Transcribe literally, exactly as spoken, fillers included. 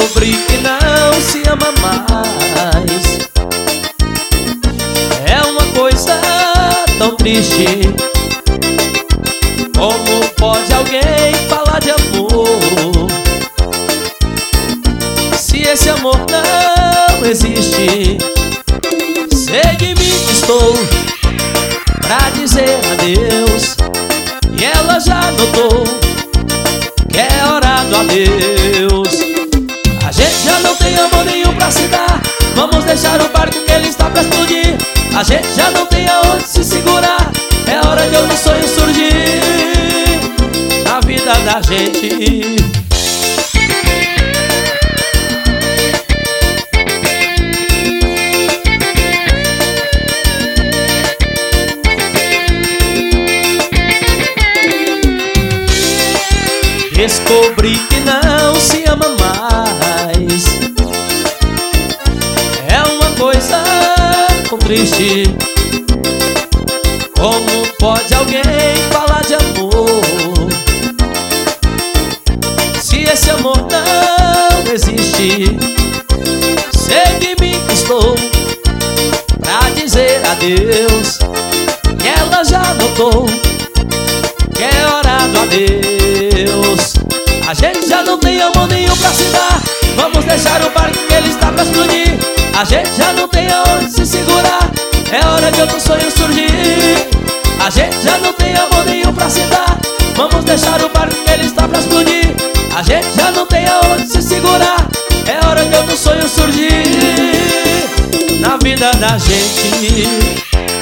Descobri que não se ama mais. É uma coisa tão triste. Como pode alguém falar de amor se esse amor não existe? Sei de mim que estou pra dizer adeus, e ela já notou que é hora do adeus. A gente já não tem amor nenhum pra se dar. Vamos deixar o barco que ele está pra explodir. A gente já não tem aonde se segurar. É hora de outro sonho surgir na vida da gente. Descobri que não se ama mais. É uma coisa tão triste. Como pode alguém falar de amor se esse amor não existe? Sei de mim que estou pra dizer adeus, e ela já notou que é hora do adeus. A gente já não tem amor nenhum pra se dar. Vamos deixar o barco que ele está pra explodir. A gente já não tem aonde se segurar. É hora de outro sonho surgir. A gente já não tem amor nenhum pra se dar. Vamos deixar o barco que ele está pra explodir. A gente já não tem aonde se segurar. É hora de outro sonho surgir na vida da gente.